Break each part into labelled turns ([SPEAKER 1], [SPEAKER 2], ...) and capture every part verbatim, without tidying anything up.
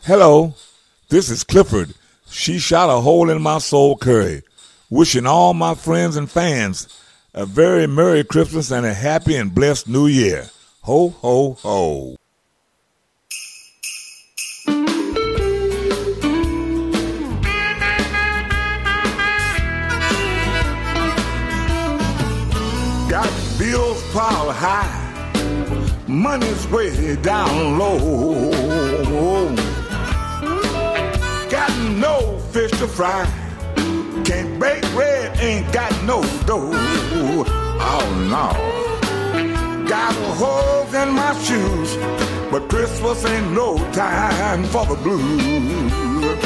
[SPEAKER 1] Hello, this is Clifford. She shot a hole in my soul curry. Wishing all my friends and fans a very Merry Christmas and a happy and blessed New Year. Ho, ho, ho. Got bills piled high, money's way down low. Got no fish to fry, can't bake bread, ain't got no dough. Oh no. Got holes in my shoes, but Christmas ain't no time for the blues.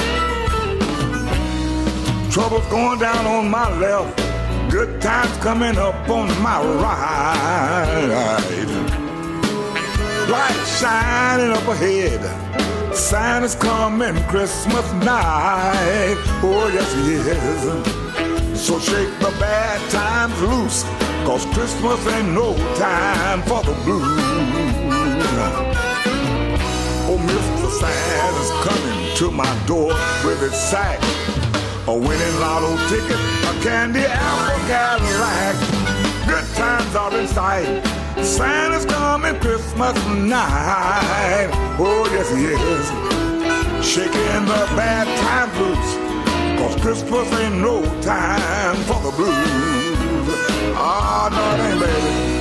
[SPEAKER 1] Trouble's going down on my left, good times coming up on my right. Light shining up ahead, Santa's coming Christmas night. Oh yes he is. So shake the bad times loose, cause Christmas ain't no time for the blues. Oh, Mister Santa's coming to my door with his sack, a winning lotto ticket, a candy apple Cadillac. Good times are in sight, Santa's coming Christmas night. Oh yes he is. Shaking the bad times loose, cause Christmas ain't no time for the blues. Ah, oh, no it ain't, baby.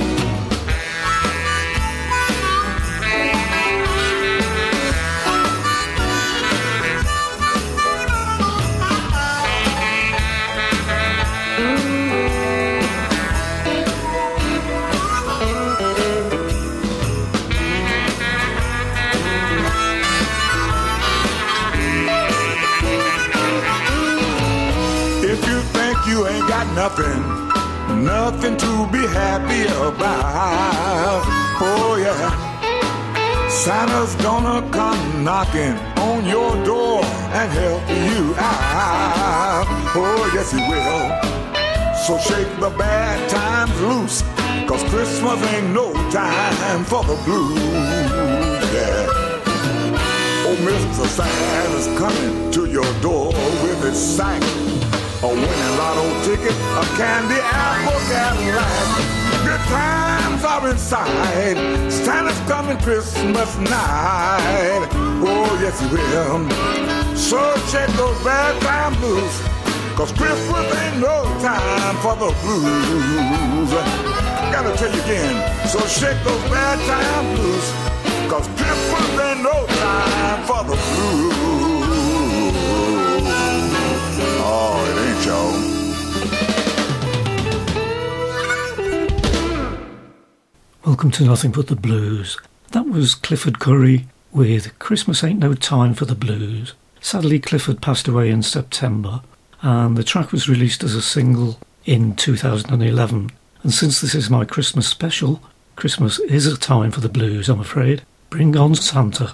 [SPEAKER 1] You ain't got nothing, nothing to be happy about. Oh yeah, Santa's gonna come knocking on your door and help you out. Oh yes he will. So shake the bad times loose, cause Christmas ain't no time for the blues. Yeah. Oh, Mister Santa's coming to your door with his sack, a winning lotto ticket, a candy apple Cadillac. Good times are inside, Santa's coming Christmas night. Oh yes he will. So check those bad times loose, cause Christmas ain't no time for the blues. Gotta tell you again, so shake those bad times loose, cause Christmas ain't no time for the blues. Oh, it ain't, y'all.
[SPEAKER 2] Welcome to Nothing But the Blues. That was Clifford Curry with Christmas Ain't No Time for the Blues. Sadly, Clifford passed away in September, and the track was released as a single in two thousand eleven. And since this is my Christmas special, Christmas is a time for the blues, I'm afraid. Bring on Santa.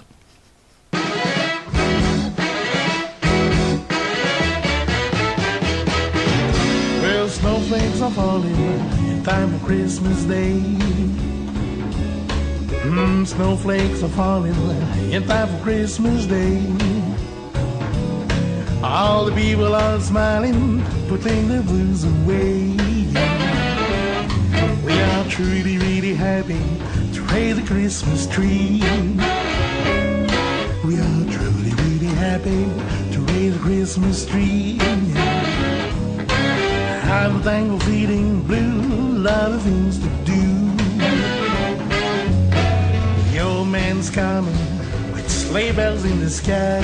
[SPEAKER 3] Snowflakes are falling in time for Christmas Day. Mm, snowflakes are falling in time for Christmas Day. All the people are smiling, putting their blues away. We are truly, really happy to raise the Christmas tree. We are truly, really happy to raise the Christmas tree. I'm thankful, feeling blue, a lot of things to do. The old man's coming with sleigh bells in the sky.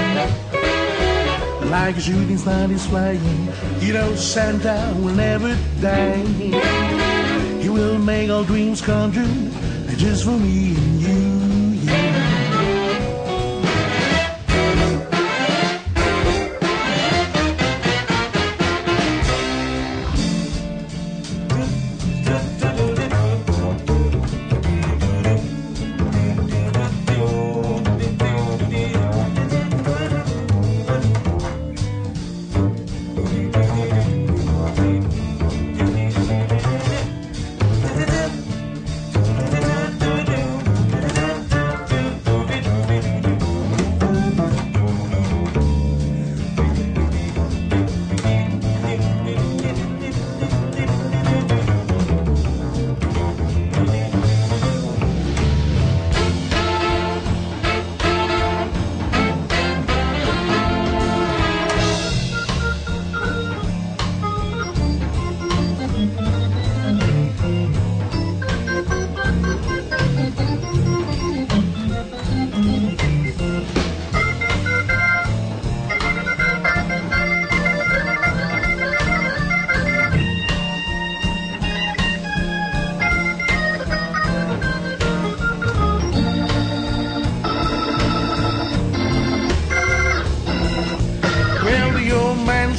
[SPEAKER 3] Like a shooting star is flying, you know Santa will never die. He will make all dreams come true, just for me and you, yeah.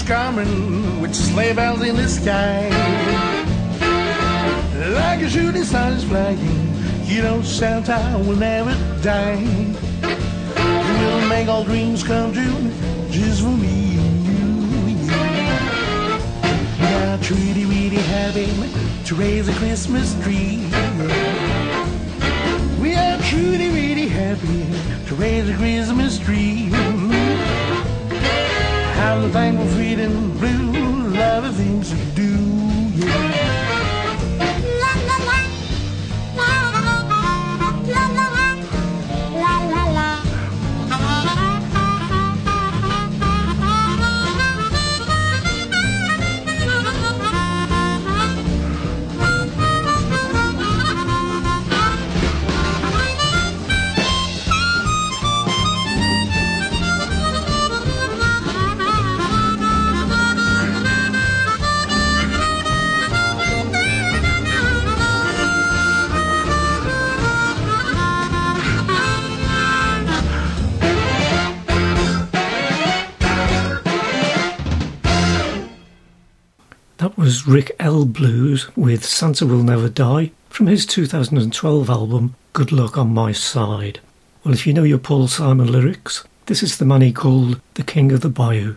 [SPEAKER 3] coming with sleigh bells in the sky. Like a shooting star is flying, you know Santa will never die. He will make all dreams come true just for me and you. We are truly, really happy to raise a Christmas tree. We are truly, really happy to raise a Christmas tree. I'm thankful, freedom, blue, love the things you do, yeah.
[SPEAKER 2] That was Rick L. Blues with Santa Will Never Die from his two thousand twelve album Good Luck on My Side. Well, if you know your Paul Simon lyrics, this is the man he called the King of the Bayou.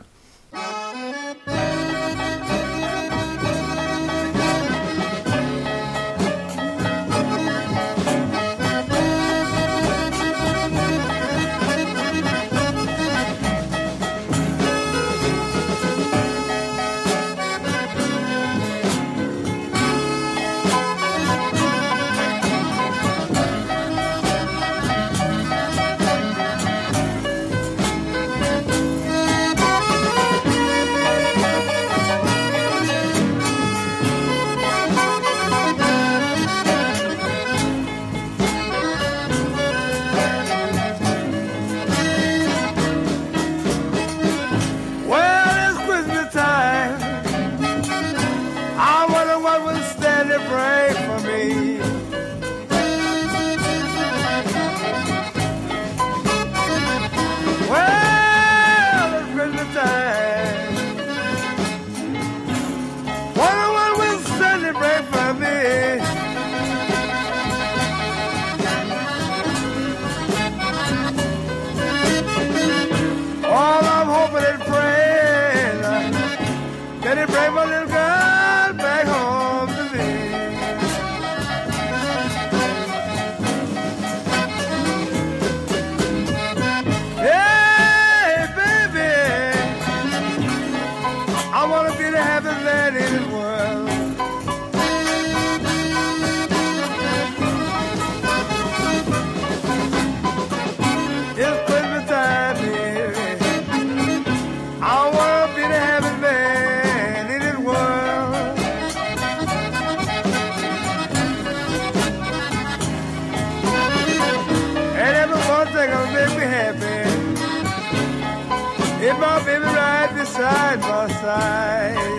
[SPEAKER 4] Side by side.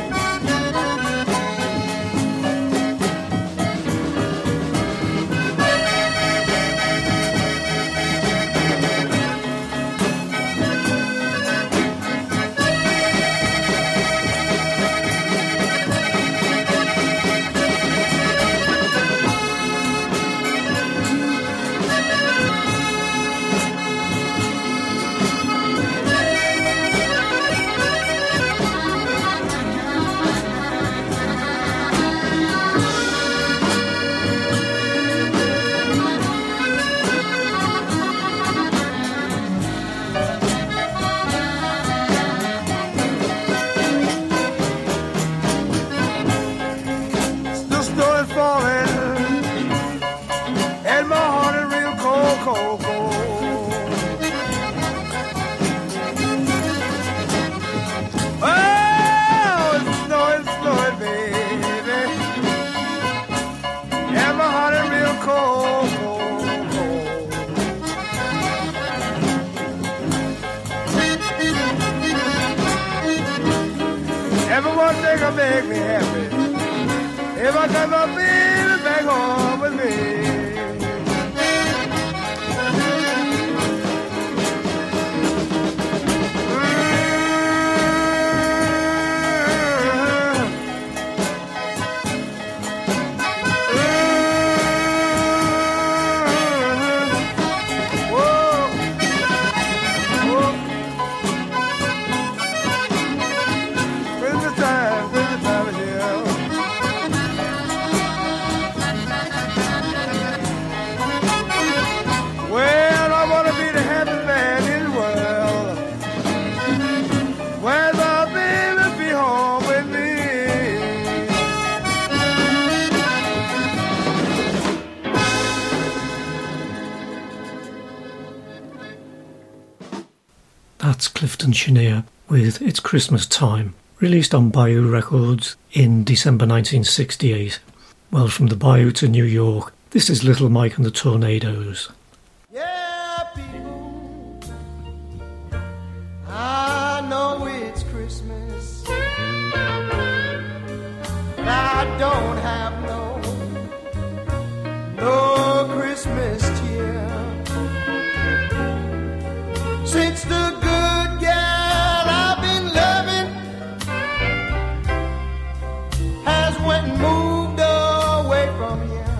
[SPEAKER 4] Everyone think I make me happy. If I got my baby back home with me.
[SPEAKER 2] That's Clifton Chenier with It's Christmas Time, released on Bayou Records in December nineteen sixty-eight. Well, from the Bayou to New York, this is Little Mike and the Tornadoes.
[SPEAKER 5] Yeah, people, I know it's Christmas, but I don't have no, no Christmas cheer. Since the good gal I've been loving has went and moved away from here,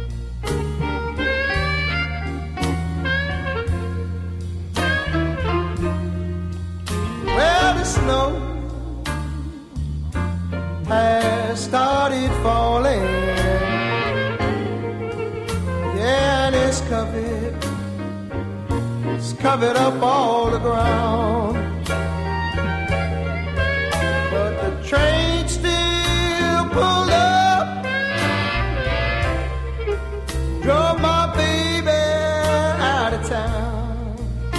[SPEAKER 5] well, the snow has started falling, yeah, and it's covered, it's covered up all the ground, but the train still pulled up, drove my baby out of town.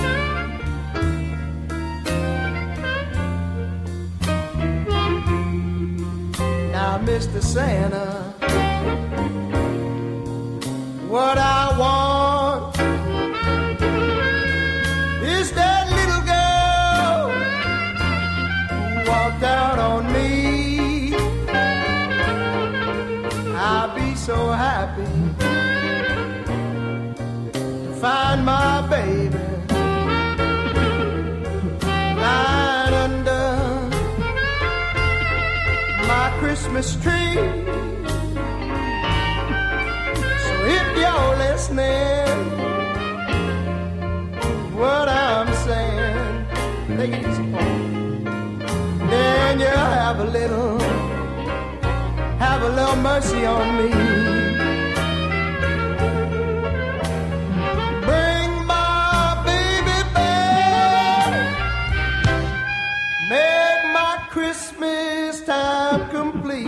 [SPEAKER 5] Now, Mister Santa, what I want is that little girl who walked out on me. I'll be so happy to find my baby lying under my Christmas tree. So if you're listening, what I'm saying, take it easy, then you have a little, have a little mercy on me. Bring my baby back, make my Christmas time complete.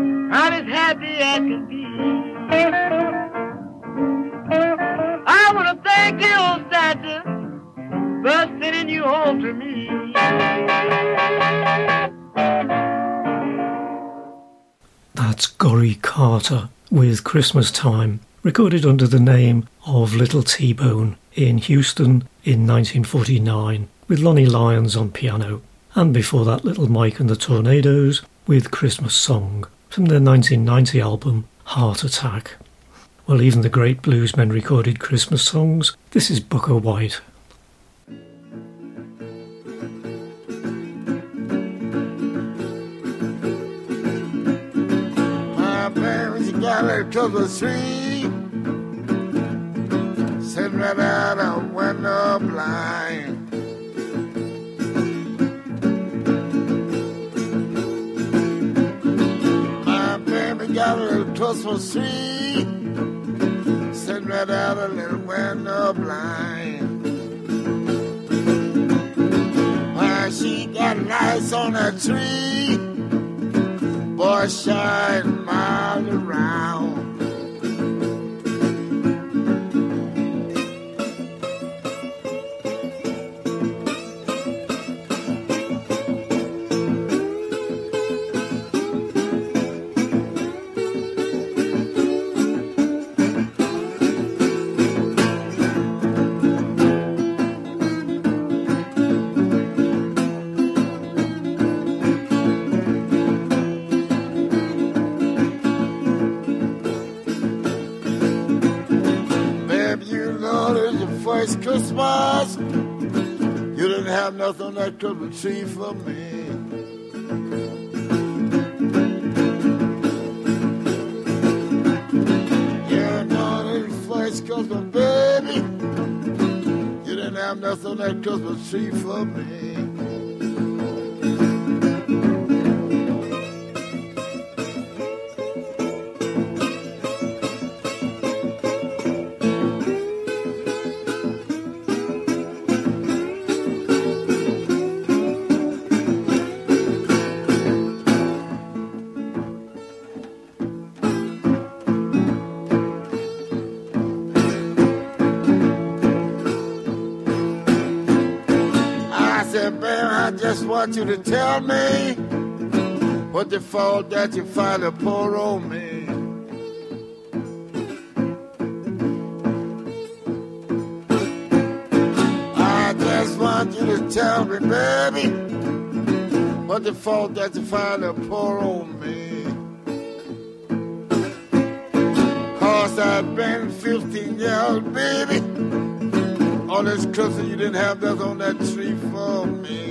[SPEAKER 6] I wanna
[SPEAKER 4] bring you home to me.
[SPEAKER 2] That's Gorrie Carter with Christmas Time, recorded under the name of Little T-Bone in Houston in nineteen forty-nine, with Lonnie Lyons on piano, and before that Little Mike and the Tornadoes with Christmas Song from their nineteen ninety album Heart Attack. Well, even the great bluesmen recorded Christmas songs. This is Booker White.
[SPEAKER 1] My parents got a Christmas tree sitting right out a window blind. My baby got a little Christmas tree sitting right out a little window blind. Why she got lights on that tree, boy, shine miles around. Christmas, you didn't have nothing on that Christmas tree for me. You know this first Christmas, baby, you didn't have nothing on that Christmas tree for me. I want you to tell me what the fault that you find a poor old me. I just want you to tell me, baby, what the fault that you find a poor old me. Cause I've been fifteen years old, baby. All this Christmas you didn't have that on that tree for me.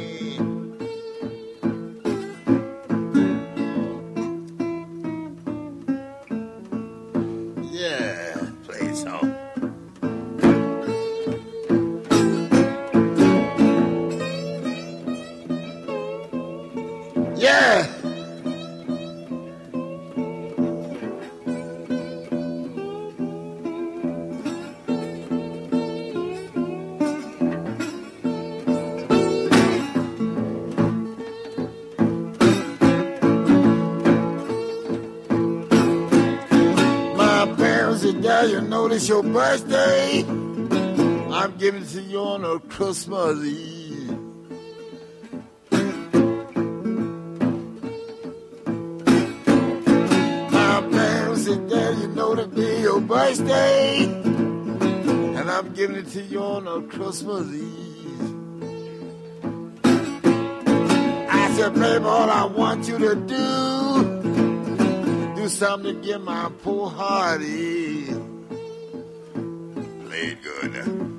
[SPEAKER 1] You know it's your birthday. I'm giving it to you on a Christmas Eve. My parents said, Dad, you know today your birthday, and I'm giving it to you on a Christmas Eve. I said, baby, all I want you to do, do something to get my poor heart ease. Good.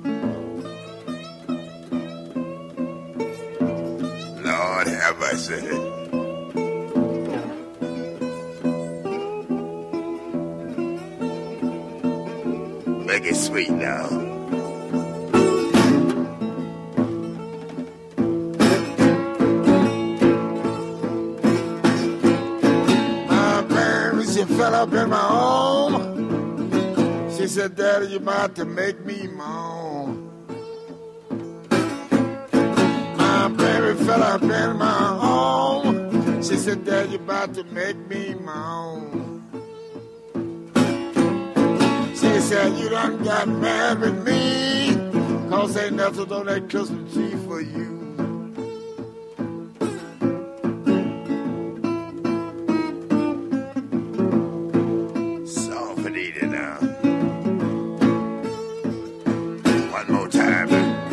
[SPEAKER 1] Lord have mercy. Make it sweet now. My parents, you fell up in my home. She said, Daddy, you're about to make me moan. My baby fell up in my home. She said, Daddy, you're about to make me moan. She said, you done got mad with me, 'cause ain't nothing on that Christmas tree for you. Soft eat it now. One more time.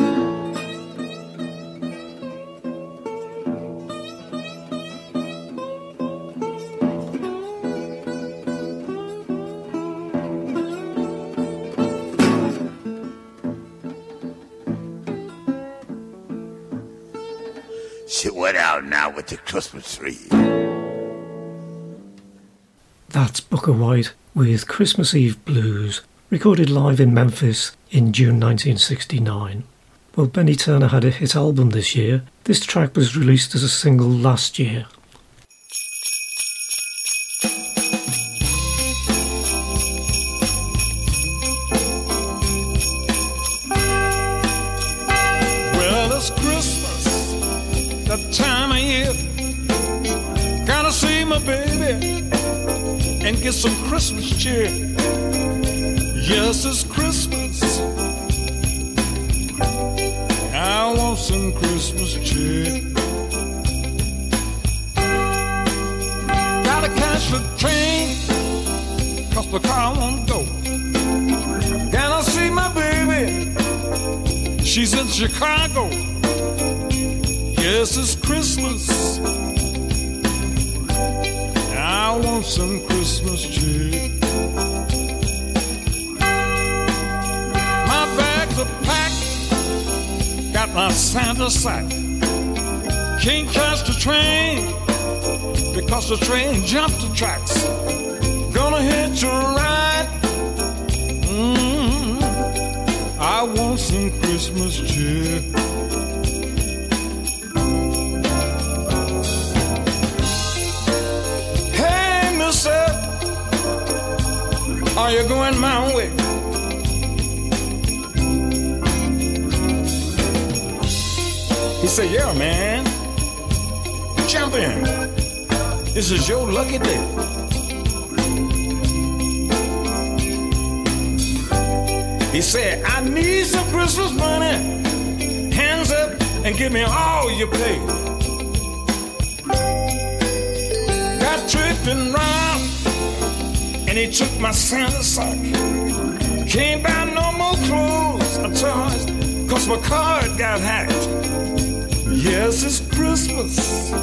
[SPEAKER 1] She went out now with the Christmas tree.
[SPEAKER 2] That's Booker White with Christmas Eve Blues, recorded live in Memphis in June nineteen sixty-nine. Well, Benny Turner had a hit album this year. This track was released as a single last year.
[SPEAKER 6] Well, it's Christmas, that time of year. Gotta see my baby and get some Christmas cheer. Yes, it's Christmas. I want some Christmas cheer. Gotta catch the train, 'cause the car won't go. Gotta see my baby, she's in Chicago. Yes, it's Christmas. I want some Christmas cheer. My bags are packed, got my Santa sack. Can't catch the train because the train jumped the tracks. Gonna hitch a ride. Mm-hmm. I want some Christmas cheer. Are you going my way? He said, yeah, man. Jump in. This is your lucky day. He said, I need some Christmas money. Hands up and give me all you pay. Got tricked and robbed, and he took my Santa sock. Can't buy no more clothes or toys, 'cause my card got hacked. Yes, it's Christmas.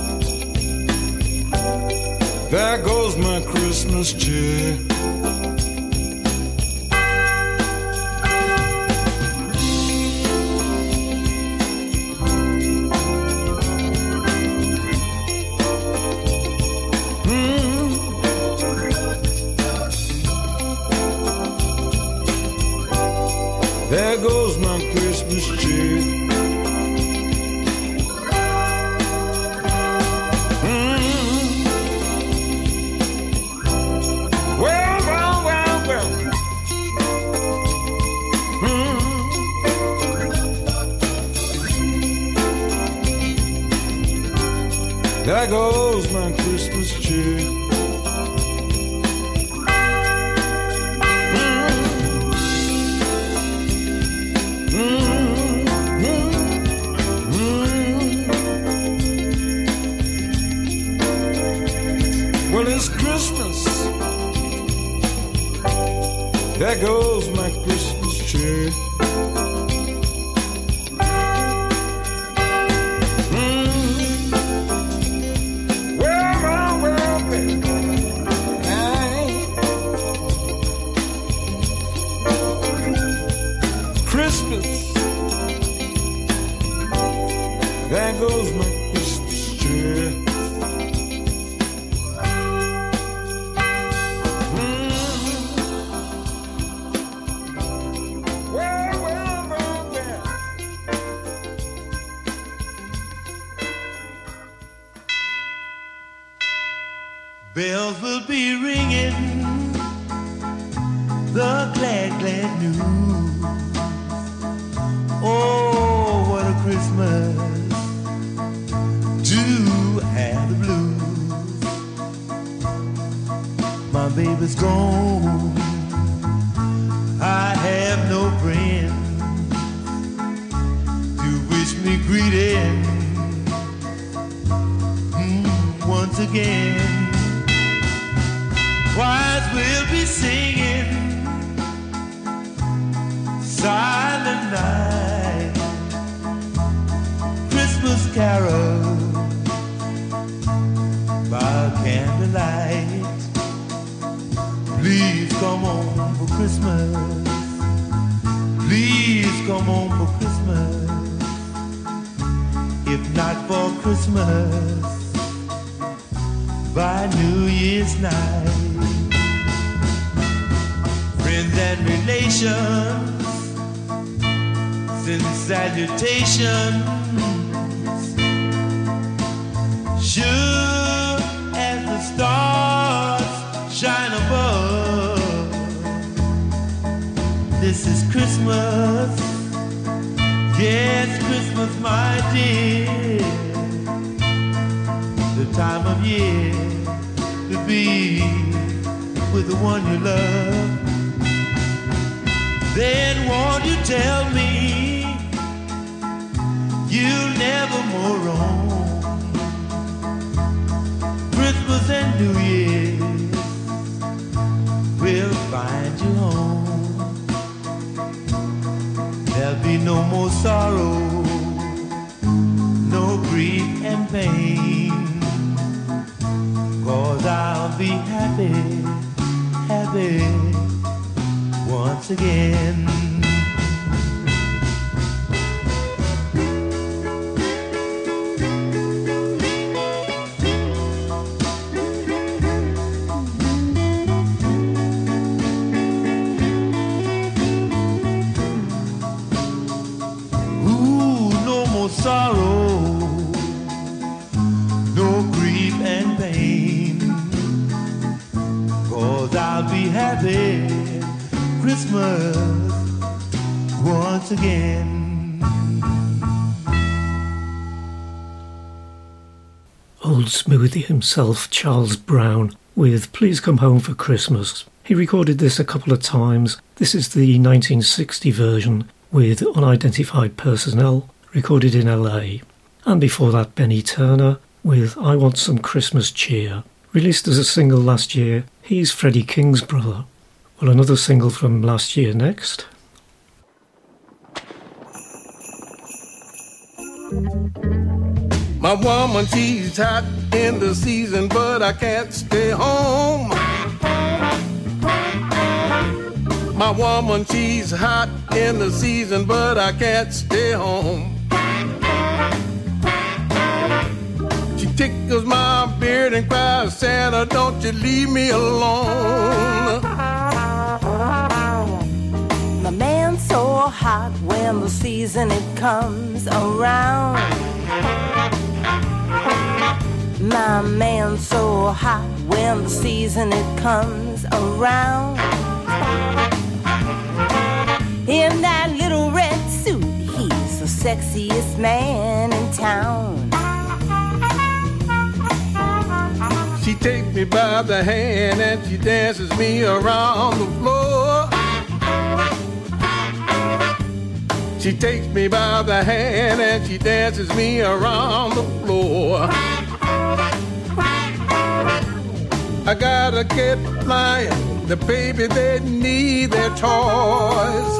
[SPEAKER 6] There goes my Christmas cheer. There goes my Christmas cheer. Mm-hmm. Well, well, well, well. Mm-hmm. There goes my Christmas cheer. Well, it's Christmas. There goes my Christmas cheer. Mm. Well, well, well, baby. Christmas. There goes my Christmas cheer.
[SPEAKER 3] Bells will be ringing the glad, glad news. Oh, what a Christmas to have the blues. My baby's gone, I have no friend. night, Christmas carol by candlelight. Please come home for Christmas. Please come home for Christmas. If not for Christmas, by New Year's night. Friends and relations send salutations, sure as the stars shine above. This is Christmas, yes, Christmas, my dear, the time of year to be with the one you love. Then won't you tell me you'll never more roam? Christmas and New Year's will find you home. There'll be no more sorrow, no grief and pain, 'cause I'll be happy, happy once again. Ooh, no more sorrow, no grief and pain, 'cause I'll be happy Christmas once again.
[SPEAKER 2] Old Smoothie himself, Charles Brown, with Please Come Home for Christmas. He recorded this a couple of times. This is the nineteen sixty version with unidentified personnel, recorded in L A. And before that, Benny Turner with I Want Some Christmas Cheer. Released as a single last year, he's Freddie King's brother. Well, another single from last year next.
[SPEAKER 4] My woman, she's hot in the season, but I can't stay home. My woman, she's hot in the season, but I can't stay home. She tickles my beard and cries, Santa, don't you leave me alone.
[SPEAKER 7] My man's so hot when the season it comes around. My man's so hot when the season it comes around. In that little red suit, he's the sexiest man in town.
[SPEAKER 4] She takes me by the hand and she dances me around the floor. She takes me by the hand and she dances me around the floor. I gotta get flying, the baby, they need their toys.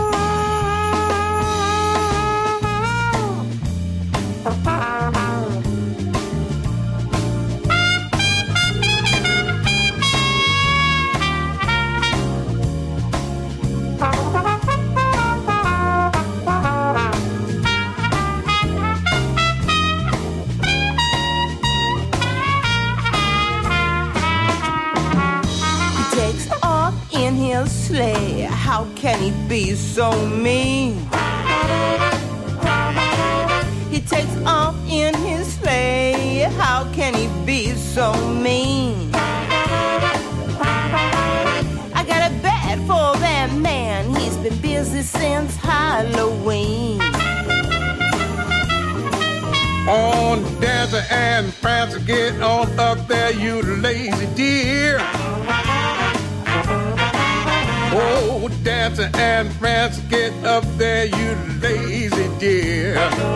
[SPEAKER 7] Sleigh, how can he be so mean? He takes off in his sleigh, how can he be so mean? I got a bad for that man, he's been busy since Halloween.
[SPEAKER 4] On Dancer and Prancer, get on up there, you lazy dear. Oh, Dancer and Prancer, get up there, you lazy dear.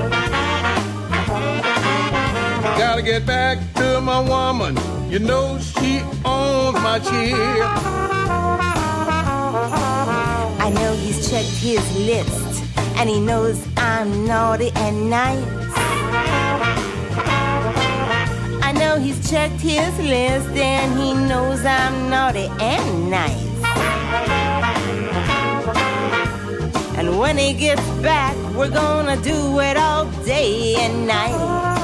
[SPEAKER 4] Gotta get back to my woman, you know she owns my cheer.
[SPEAKER 7] I know he's checked his list and he knows I'm naughty and nice. I know he's checked his list and he knows I'm naughty and nice. And when he gets back, we're gonna do it all day and night.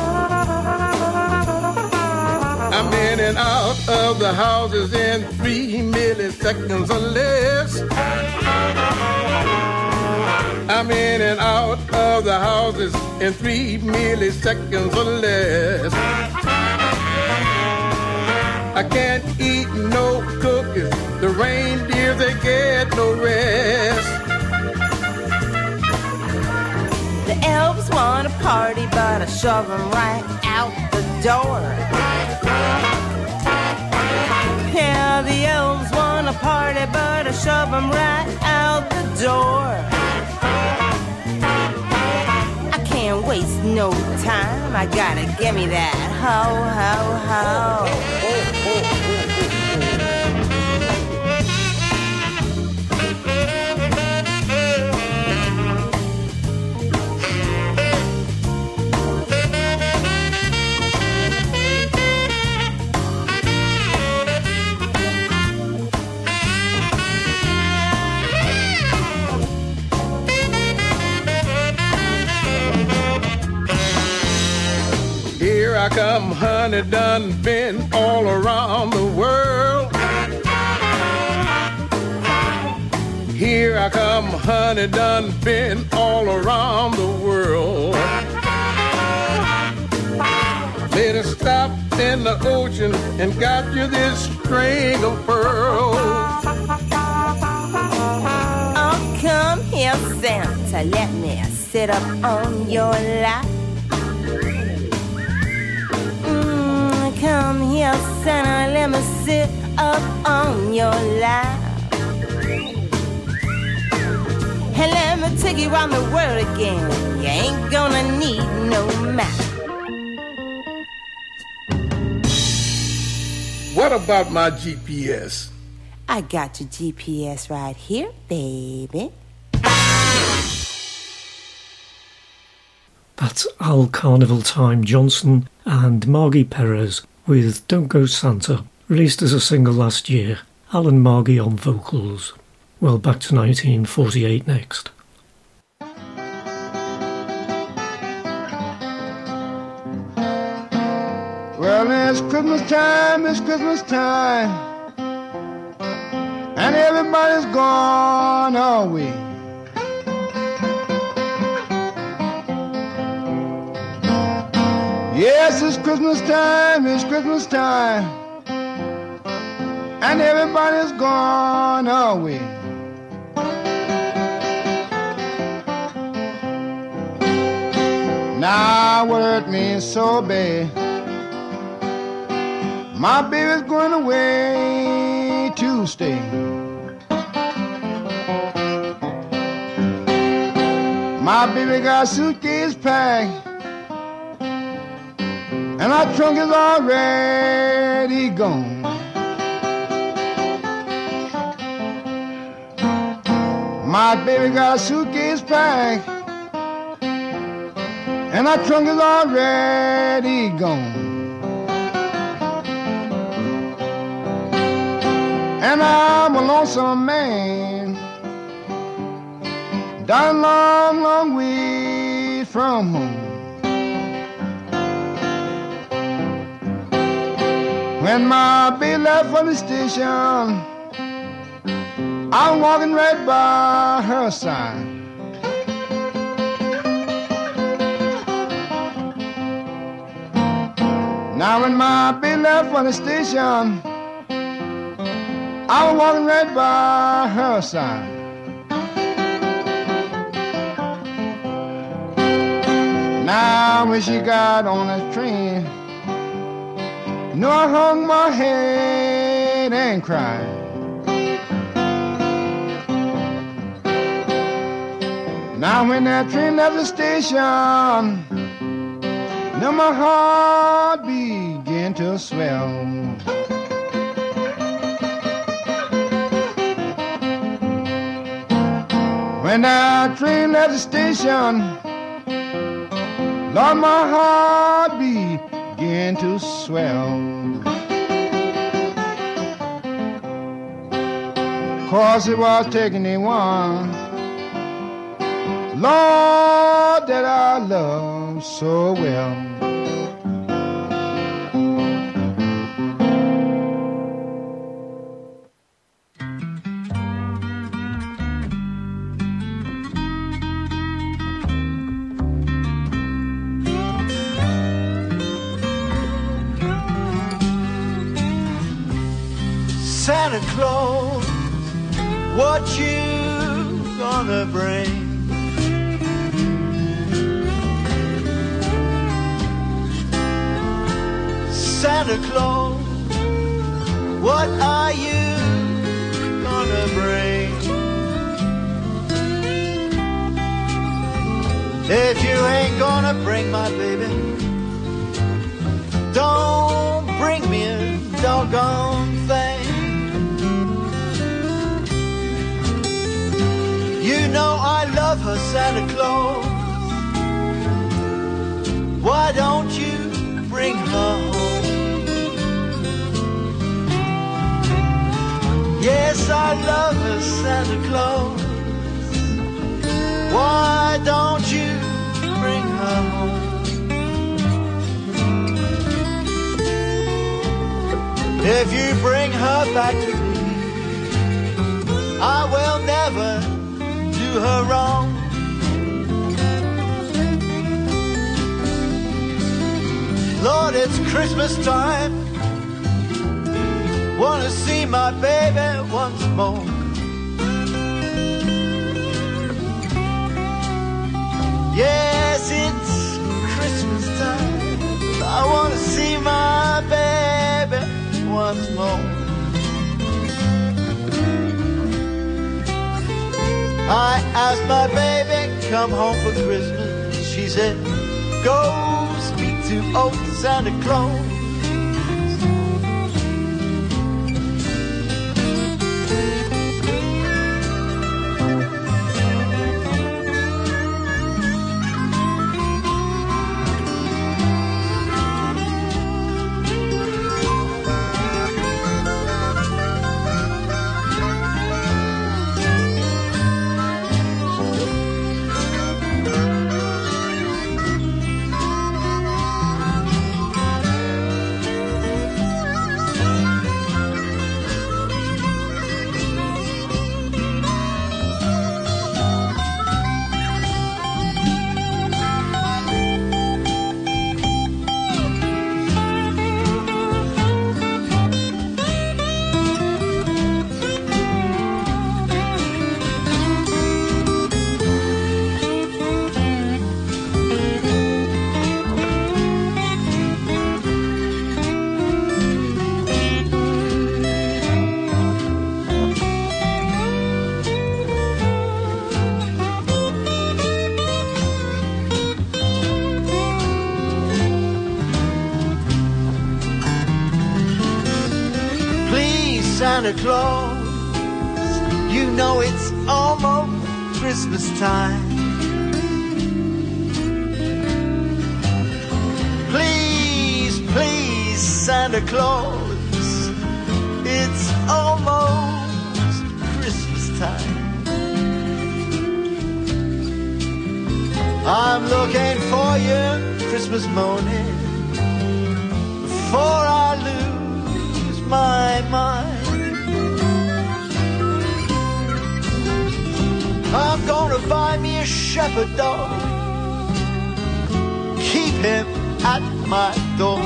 [SPEAKER 8] I'm in and out of the houses in three milliseconds or less. I'm in and out of the houses in three milliseconds or less. I can't eat no cookies. The reindeer, they get no rest.
[SPEAKER 7] The elves want to party, but I shove them right out the door. Yeah, the elves want to party, but I shove them right out the door. I can't waste no time. I gotta give me that ho, ho, ho.
[SPEAKER 8] Here I come, honey, done been all around the world. Here I come, honey, done been all around the world. Made a stop in the ocean and got you this string of pearls.
[SPEAKER 7] Oh, come here, Santa, let me sit up on your lap. Come here, Santa, let me sit up on your lap. And let me take you around the world again. You ain't gonna need no map.
[SPEAKER 8] What about my G P S?
[SPEAKER 7] I got your G P S right here, baby.
[SPEAKER 2] That's Al Carnival Time Johnson and Margie Perez with Don't Go Santa, released as a single last year. Alan Margie on vocals. Well, back to nineteen forty-eight next.
[SPEAKER 4] Well, it's Christmas time, it's Christmas time, and everybody's gone away. Yes, it's Christmas time, it's Christmas time, and everybody's gone away. Now what hurt me so bad, my baby's going away to stay. My baby got a suitcase packed, and our trunk is already gone. My baby got a suitcase packed, and our trunk is already gone. And I'm a lonesome man, down a long, long way from home. When my baby left for the station, I'm walking right by her side. Now when my baby left for the station, I'm walking right by her side. Now when she got on the train, no, I hung my head and cried. Now when that train left the station, now my heart began to swell. When that train left the station, Lord, my heart began to swell. 'Cause it was taking the one, Lord, that I love so well.
[SPEAKER 9] Santa Claus, what you gonna bring? Santa Claus, what are you gonna bring? If you ain't gonna bring my baby, don't bring me a doggone thing. You know I love her, Santa Claus. Why don't you bring her home? Yes, I love her, Santa Claus. Why don't you bring her home? If you bring her back to me, I will never do her wrong. Lord, it's Christmas time. Wanna see my baby once more. Yes, it's Christmas time. I wanna see my baby once more. I asked my baby, come home for Christmas. She said, go speak to old Santa Claus. Santa Claus, you know it's almost Christmas time. Please, please, Santa Claus, it's almost Christmas time. I'm looking for you Christmas morning before I lose my mind. I'm gonna buy me a shepherd dog, keep him at my door.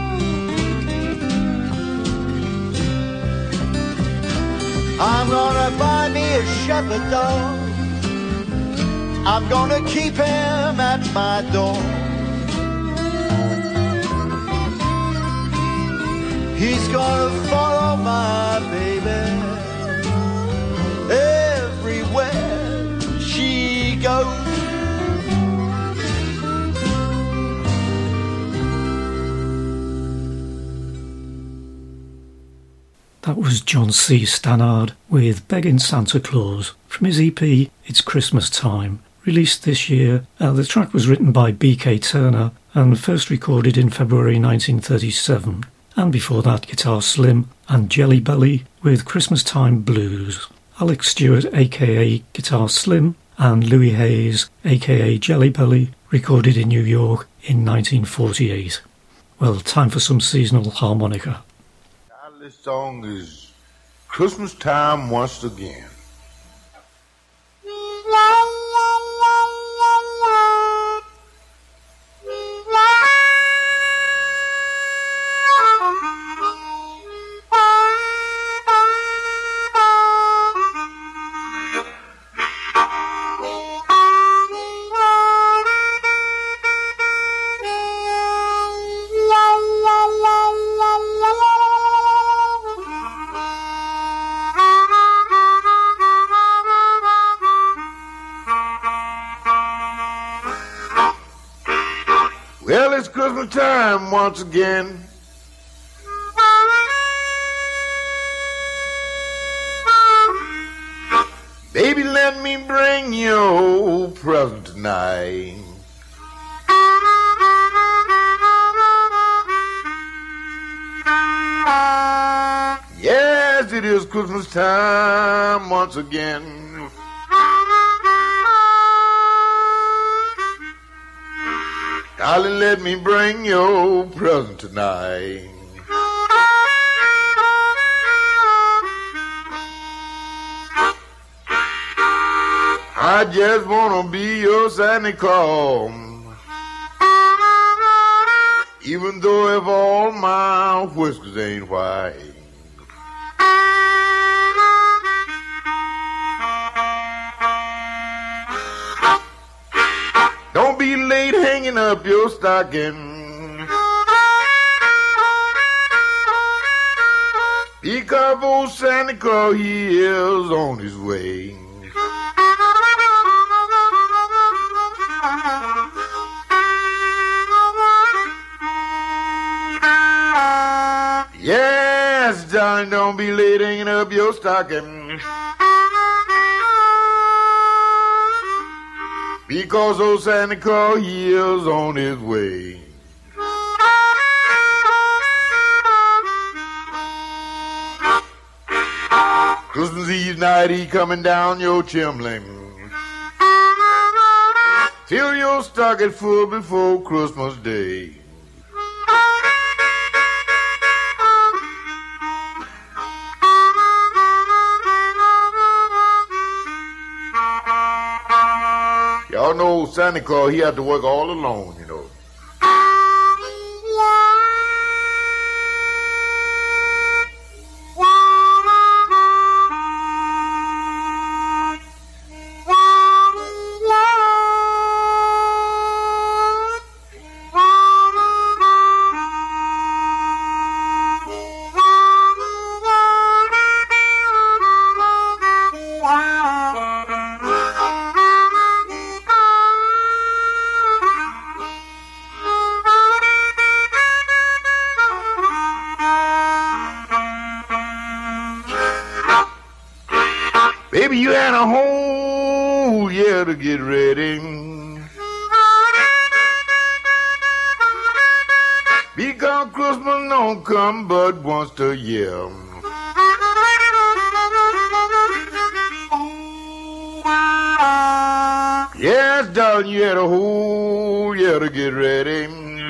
[SPEAKER 9] I'm gonna buy me a shepherd dog, I'm gonna keep him at my door. He's gonna follow my baby everywhere she goes.
[SPEAKER 2] That That was John C. Stannard with Begging Santa Claus from his E P It's Christmas Time, released this year. Uh, the track was written by B K Turner and first recorded in February nineteen thirty-seven. And before that, Guitar Slim and Jelly Belly with Christmas Time Blues. Alex Stewart, aka Guitar Slim, and Louis Hayes, aka Jelly Belly, recorded in New York in nineteen forty-eight. Well, time for some seasonal harmonica.
[SPEAKER 1] This song is Christmas Time Once Again. Well, it's Christmas time once again. Baby, let me bring you a present tonight. Yes, it is Christmas time once again. Darling, let me bring you a present tonight. I just wanna be your Santa Claus, even though if all my whiskers ain't white. Don't be late hanging up your stocking, because old Santa Claus, he is on his way. Yes, darling, don't be late hanging up your stocking, because old Santa Claus, he is on his way. Christmas Eve night, he coming down your chimney, fill your stocking full before Christmas Day. Y'all know Santa Claus, he had to work all alone, you know. Baby, you had a whole year to get ready, because Christmas don't come but once a year. Yes, darling, you had a whole year to get ready,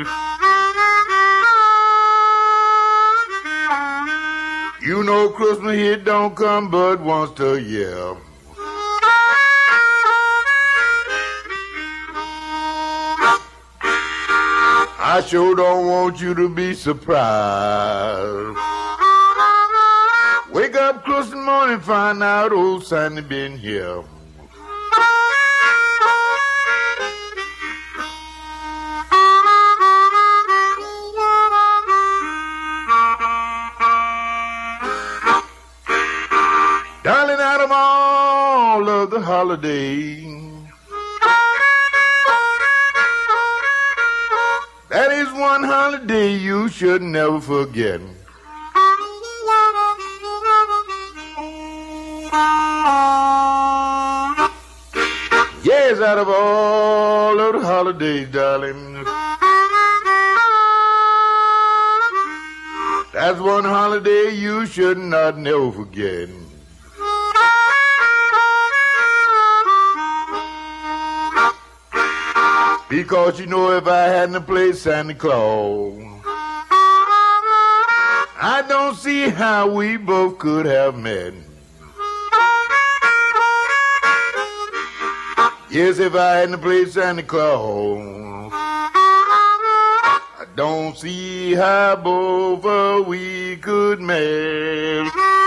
[SPEAKER 1] you know Christmas, it don't come but once a year. I sure don't want you to be surprised. Wake up Christmas morning, find out old Santa been here. Darling, out of all of the holidays, that is one holiday you should never forget.
[SPEAKER 4] Yes, out of all of the holidays, darling, that's one holiday you should not never forget. Because you know if I hadn't played Santa Claus, I don't see how we both could have met. Yes, if I hadn't played Santa Claus, I don't see how both of we could meet.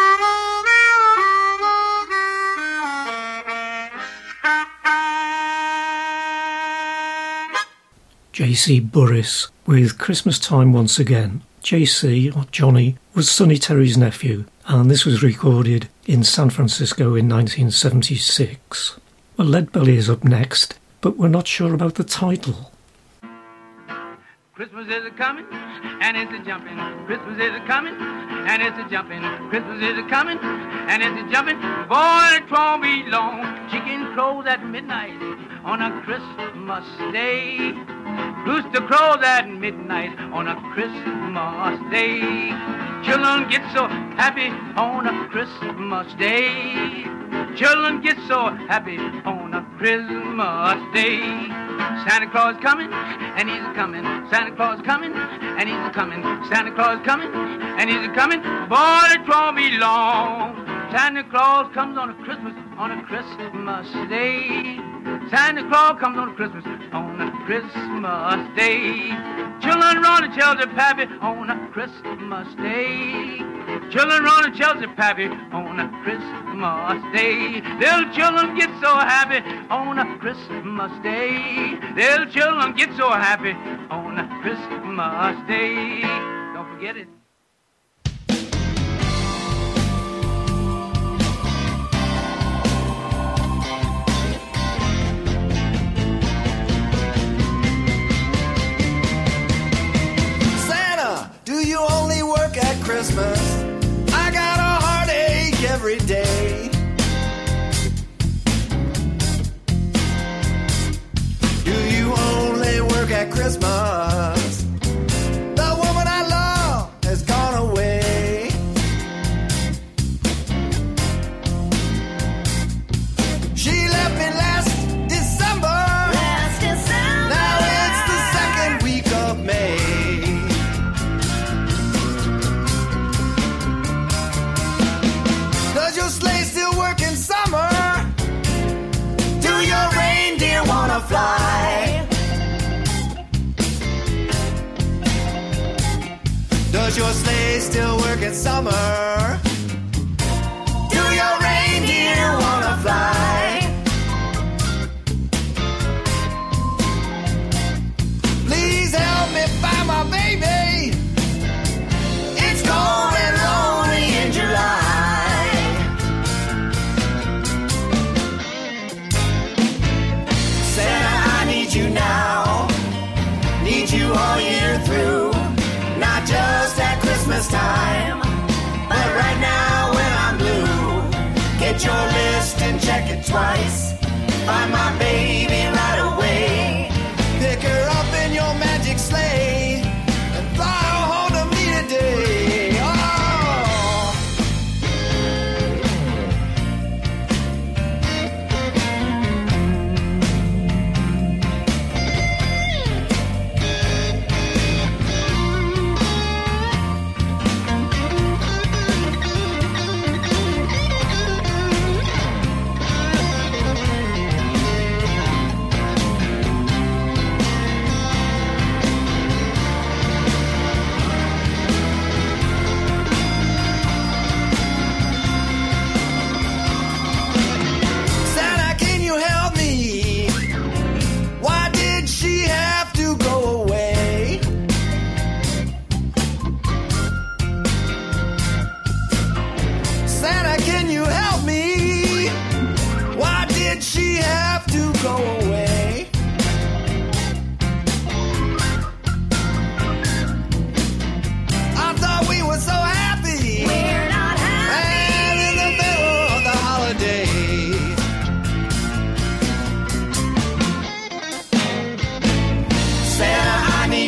[SPEAKER 2] J C Burris with Christmas Time Once Again. J C, or Johnny, was Sonny Terry's nephew, and this was recorded in San Francisco in nineteen seventy-six. Well, Leadbelly is up next, but we're not sure about the title.
[SPEAKER 10] Christmas is a-coming, and it's a-jumping. Christmas is a-coming, and it's a-jumping. Christmas is a-coming, and it's a-jumping. Boy, it won't be long. Chicken crows at midnight on a Christmas day. Rooster crows at midnight on a Christmas day. Children get so happy on a Christmas day. Children get so happy on a Christmas day. Santa Claus coming, and he's a-coming. Santa Claus coming, and he's a-coming. Santa Claus coming, and he's a-coming. Boy, it won't be long. Santa Claus comes on a Christmas, on a Christmas day. Santa Claus comes on a Christmas, on a Christmas day. Children run and tell their pappy on a Christmas day. Children run and tell their pappy on a Christmas day. Little children get so happy on a Christmas day. Little children get so happy on a Christmas day. Don't forget it.
[SPEAKER 11] Do you only work at Christmas? I got a heartache every day. Do you only work at Christmas? The woman I love has gone away. She left me last December. Last December. Now it's the second week of May. Does your sleigh still work in summer? Do your reindeer wanna fly? Does your sleigh still work in summer? Do your reindeer wanna fly? Please help me find my baby. It's cold and lonely in July. You now, need you all year through, not just at Christmas time, but right now when I'm blue. Get your list and check it twice, find my baby right away. Pick her up in your magic sleigh and fly home to me today. Oh.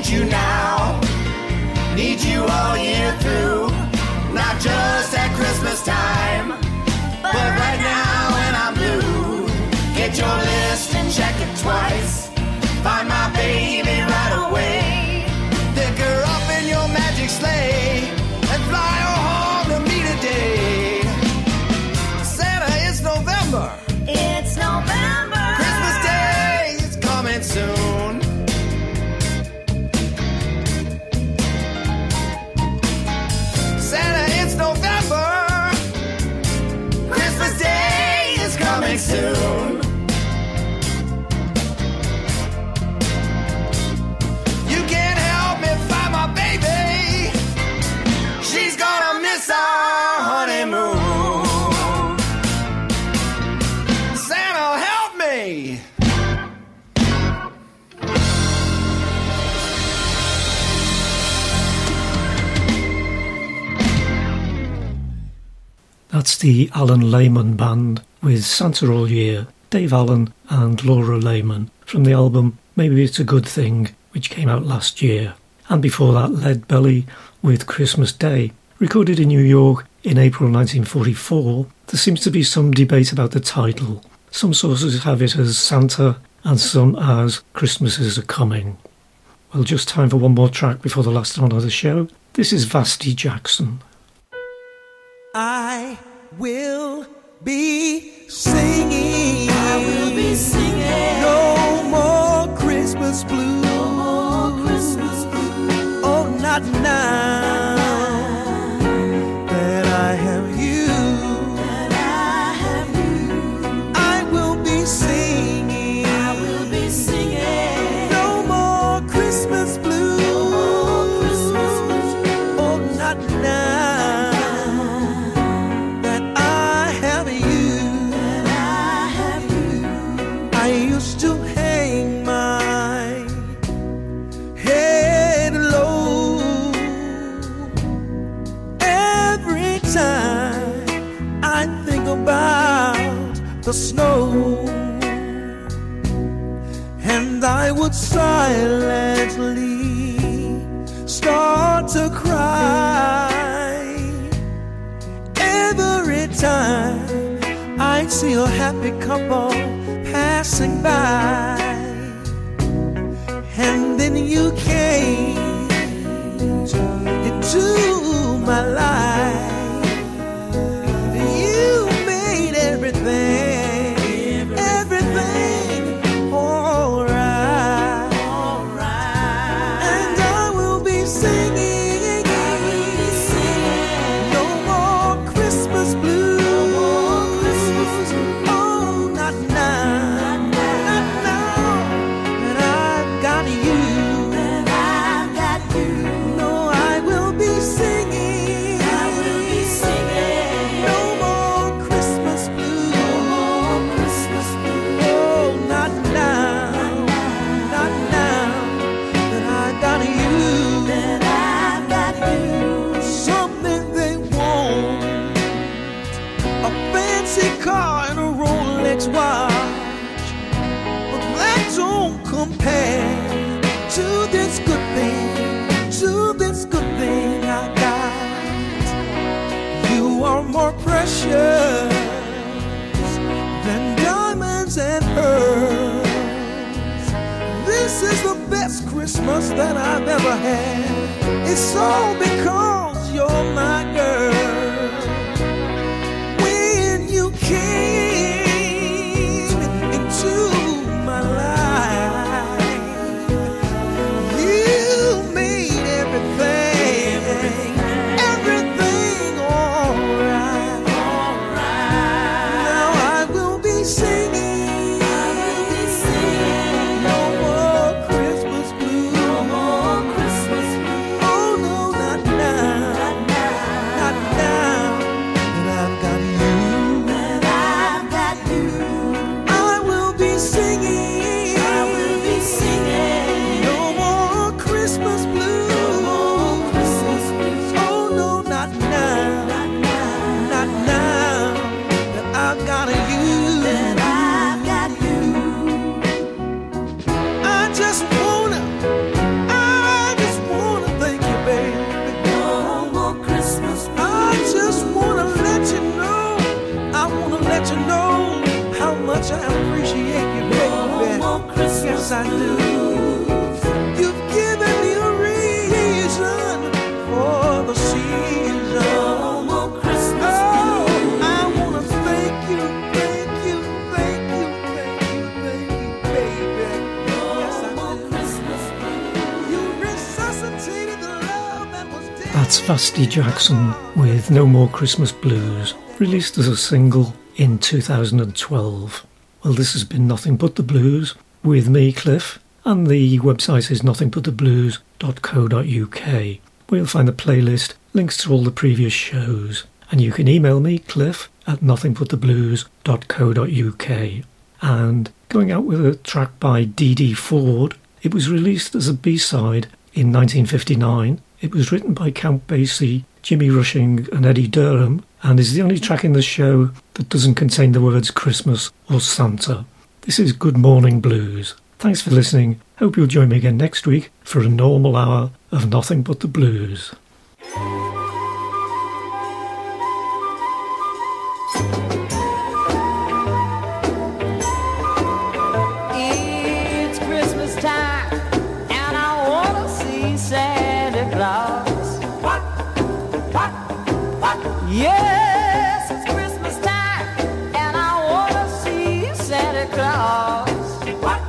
[SPEAKER 11] you now, need you all year through, not just at Christmas time, but right now when I'm blue. Get your list and check it twice, find my baby right away, pick her up in your magic sleigh and fly her home to me today. Santa, it's November.
[SPEAKER 7] It's November.
[SPEAKER 11] Christmas Day is coming soon. Santa, it's November. Christmas Day is coming soon. You can't help me find my baby. She's gonna miss our honeymoon. Santa, help me.
[SPEAKER 2] That's the Alan Lehman Band with Santa All Year, Dave Allen and Laura Lehman, from the album Maybe It's a Good Thing, which came out last year. And before that, Lead Belly with Christmas Day, recorded in New York in April nineteen forty-four. There seems to be some debate about the title. Some sources have it as Santa and some as Christmases Are Coming. Well, just time for one more track before the last one of the show. This is Vasti Jackson.
[SPEAKER 12] I will be singing.
[SPEAKER 13] I will be singing.
[SPEAKER 12] No more Christmas blues.
[SPEAKER 13] No more Christmas blues.
[SPEAKER 12] Oh, not now that I have you.
[SPEAKER 13] That I have you.
[SPEAKER 12] I will be singing.
[SPEAKER 13] I will be singing.
[SPEAKER 12] No more Christmas blues.
[SPEAKER 13] No more Christmas blues.
[SPEAKER 12] Oh, not now. The snow, and I would silently start to cry every time I'd see a happy couple passing by. And then you came into my life. You made everything more precious than diamonds and pearls. This is the best Christmas that I've ever had. It's all because you're my girl. When you came into my life, you made everything, everything all right. All right. Now I will be singing. I will be singing. No more Christmas blues. No more Christmas blues. Oh no, not now. Not now. appreciate you, baby. Yes, I do. You've given me a reason for the season. Oh, I wanna thank you, thank you, thank you, thank you, thank you, baby. Yes, I do. You resuscitated the love that was dead.
[SPEAKER 2] That's Vasti Jackson with No More Christmas Blues, released as a single in two thousand twelve. Well, this has been Nothing But the Blues with me, Cliff, and the website is nothing but the blues dot co dot uk, where you'll find the playlist, links to all the previous shows, and you can email me, Cliff, at nothing but the blues dot co dot uk. And going out with a track by Dee Dee Ford, it was released as a B-side in nineteen fifty-nine. It was written by Count Basie, Jimmy Rushing and Eddie Durham, and is the only track in the show that doesn't contain the words Christmas or Santa. This is Good Morning Blues. Thanks for listening. Hope you'll join me again next week for a normal hour of Nothing But the Blues.
[SPEAKER 7] It's Christmas time, and I wanna see Santa Claus. What? What? What? Yes, it's Christmas time, and I wanna see Santa Claus. What?